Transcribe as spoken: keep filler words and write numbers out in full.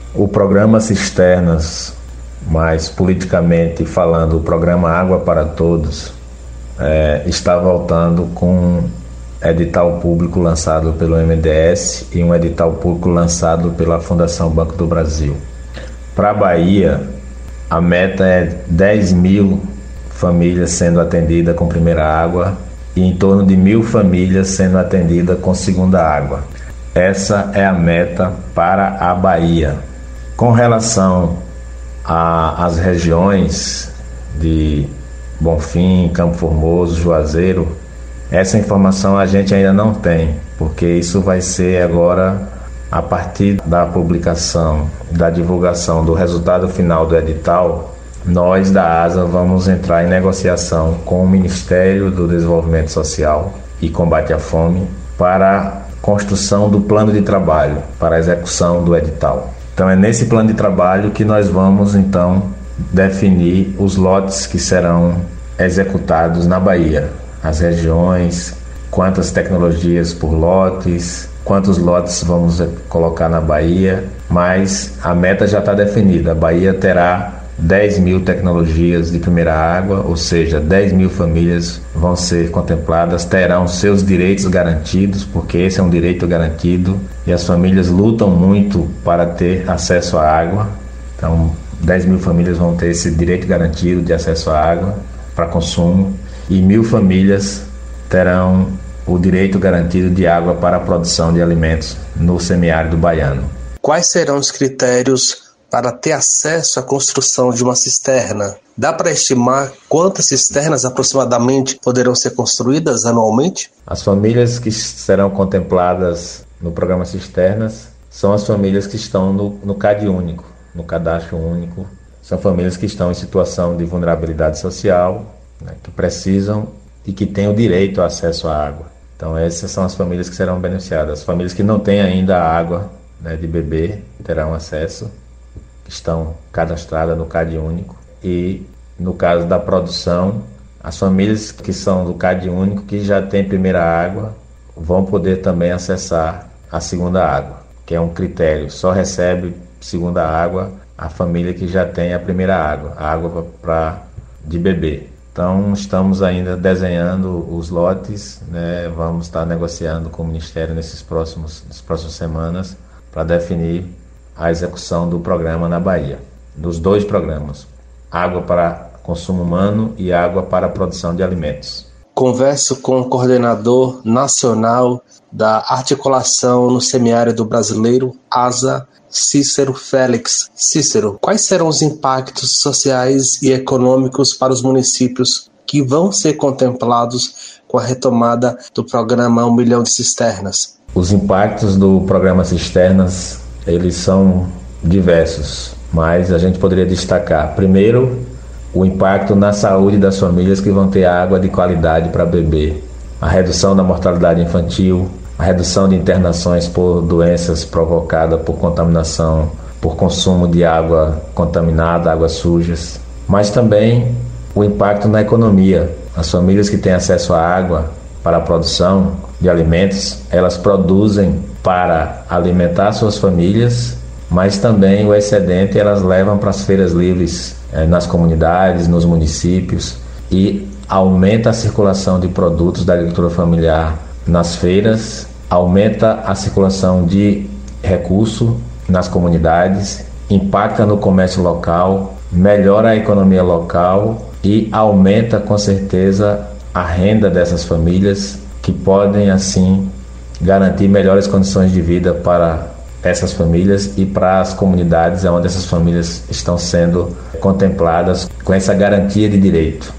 O programa Cisternas, mais politicamente falando, o programa Água para Todos, é, está voltando com edital público lançado pelo M D S e um edital público lançado pela Fundação Banco do Brasil. Para a Bahia, a meta é dez mil famílias sendo atendidas com primeira água e em torno de mil famílias sendo atendidas com segunda água. Essa é a meta para a Bahia. Com relação às regiões de Bonfim, Campo Formoso, Juazeiro, essa informação a gente ainda não tem, porque isso vai ser agora a partir da publicação, da divulgação do resultado final do edital. Nós da ASA vamos entrar em negociação com o Ministério do Desenvolvimento Social e Combate à Fome para a construção do plano de trabalho, para a execução do edital. Então é nesse plano de trabalho que nós vamos então definir os lotes que serão executados na Bahia, as regiões, quantas tecnologias por lotes, quantos lotes vamos colocar na Bahia, mas a meta já está definida. A Bahia terá dez mil tecnologias de primeira água, ou seja, dez mil famílias vão ser contempladas, terão seus direitos garantidos, porque esse é um direito garantido e as famílias lutam muito para ter acesso à água. Então, dez mil famílias vão ter esse direito garantido de acesso à água para consumo e mil famílias terão o direito garantido de água para a produção de alimentos no semiárido baiano. Quais serão os critérios para ter acesso à construção de uma cisterna? Dá para estimar quantas cisternas aproximadamente poderão ser construídas anualmente? As famílias que serão contempladas no programa Cisternas são as famílias que estão no, no C A D único, no Cadastro Único. São famílias que estão em situação de vulnerabilidade social, né, que precisam e que têm o direito ao acesso à água. Então essas são as famílias que serão beneficiadas. As famílias que não têm ainda a água, né, de beber terão acesso, estão cadastradas no C A D único. E no caso da produção, as famílias que são do C A D único, que já têm primeira água, vão poder também acessar a segunda água, que é um critério. Só recebe segunda água a família que já tem a primeira água, a água para de beber. Então estamos ainda desenhando os lotes, né? Vamos estar negociando com o Ministério nesses próximos, nas próximas semanas para definir a execução do programa na Bahia, dos dois programas, água para consumo humano e água para a produção de alimentos. Converso com o coordenador nacional da articulação no semiárido brasileiro, ASA, Cícero Félix. Cícero, quais serão os impactos sociais e econômicos para os municípios que vão ser contemplados com a retomada do programa Um Milhão de Cisternas? Os impactos do programa Cisternas, eles são diversos, mas a gente poderia destacar, primeiro, o impacto na saúde das famílias que vão ter água de qualidade para beber, a redução da mortalidade infantil, a redução de internações por doenças provocadas por contaminação, por consumo de água contaminada, águas sujas, mas também o impacto na economia. As famílias que têm acesso à água para a produção de alimentos, elas produzem para alimentar suas famílias, mas também o excedente elas levam para as feiras livres eh, nas comunidades, nos municípios, e aumenta a circulação de produtos da agricultura familiar nas feiras, aumenta a circulação de recursos nas comunidades, impacta no comércio local, melhora a economia local e aumenta com certeza a renda dessas famílias, que podem assim garantir melhores condições de vida para essas famílias e para as comunidades onde essas famílias estão sendo contempladas com essa garantia de direito.